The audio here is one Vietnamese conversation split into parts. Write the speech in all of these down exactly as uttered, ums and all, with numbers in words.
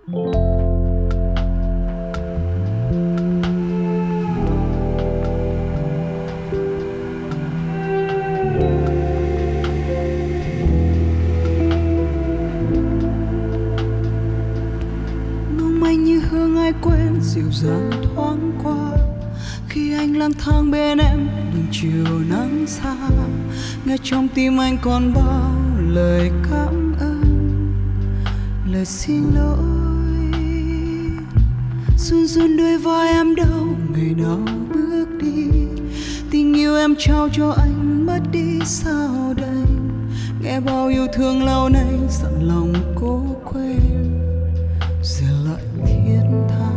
Mong anh như hương ai quen dịu dàng thoáng qua khi anh lang thang bên em đường chiều nắng xa. Nghe trong tim anh còn bao lời cảm ơn, lời xin lỗi. Run run đôi vai em đâu ngày nào bước đi, tình yêu em trao cho anh mất đi sao đây. Nghe bao yêu thương lâu nay dặn lòng cố quên, giờ lại thiết tha.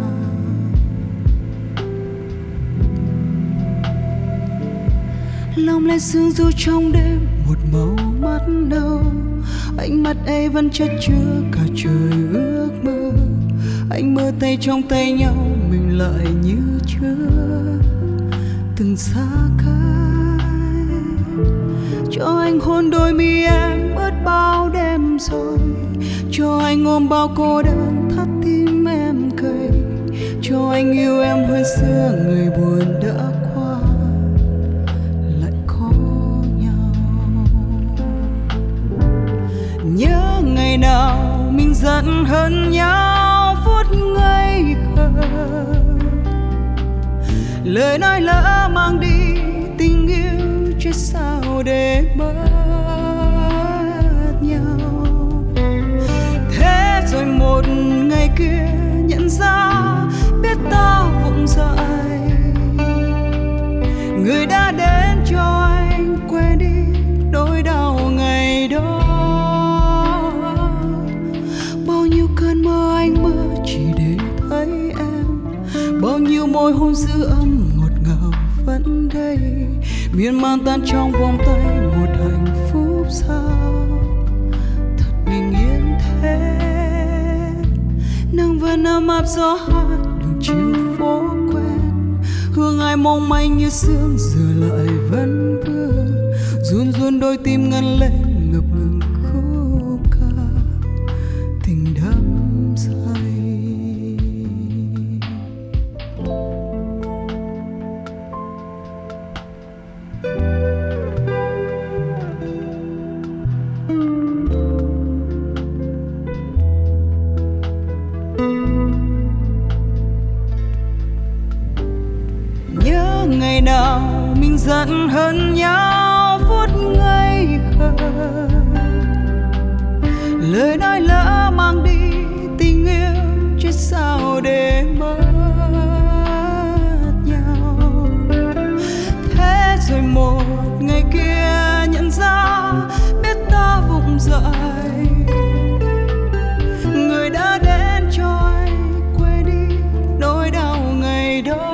Lòng lên sương du trong đêm một màu mắt nâu, ánh mắt ấy vẫn chất chứa cả trời ước mơ. Anh mơ tay trong tay nhau mình lại như chưa từng xa cách. Cho anh hôn đôi mi em bớt bao đêm rồi, cho anh ôm bao cô đơn thắt tim em cay. Cho anh yêu em hơn xưa, người buồn đã qua lại có nhau. Nhớ ngày nào mình giận hơn nhau phút ngây khờ, lời nói lỡ mang đi tình yêu chết sao để mất nhau. Thế rồi một ngày kia nhận ra biết ta vụng dại, người đã đến cho anh quên đi nỗi đau ngày đó. Bao nhiêu cơn mơ anh mơ chỉ để thấy em, bao nhiêu môi hôn dư âm ngọt ngào vẫn đây, miên man tan trong vòng tay một hạnh phúc sao thật bình yên thế. Nắng vẫn ấm áp gió hát đường chiều phố quen, hương ai mong manh như sương giờ lại vẫn vương. Run run đôi tim ngân lên ngập ngừng khúc ca tình đắm say. Nhớ ngày nào mình giận hơn nhau phút ngây khờ, lời nói lỡ mang đi tình yêu chết sao để mất nhau. Thế rồi một ngày kia nhận ra biết ta vụng dại, người đã đến cho anh quên đi nỗi đau ngày đó.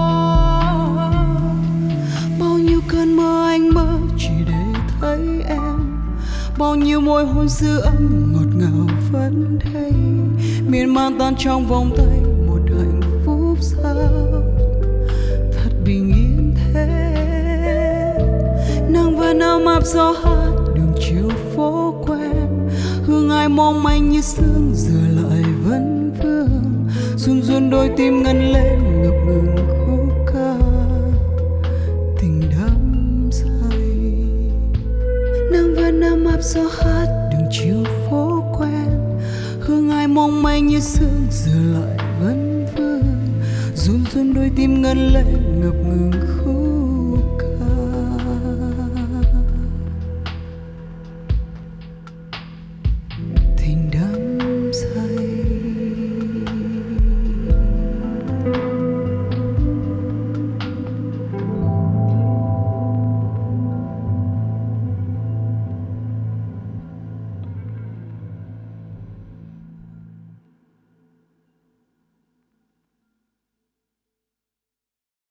Bao nhiêu cơn mơ anh mơ chỉ để thấy em, bao nhiêu môi hôn dư âm ngọt ngào vẫn đây, miên man tan trong vòng tay một hạnh phúc sao thật bình yên thế. Nắng vẫn ấm áp gió hát đường chiều phố quen, hương ai mong manh như sương giờ lại vẫn vương. Run run đôi tim ngân lên ngập ngừng khúc ca tình đắm say. Nắng vẫn ấm áp gió hát đường chiều phố quen, hương ai mong manh như sương giờ lại vẫn vương. Run run đôi tim ngân lên ngập ngừng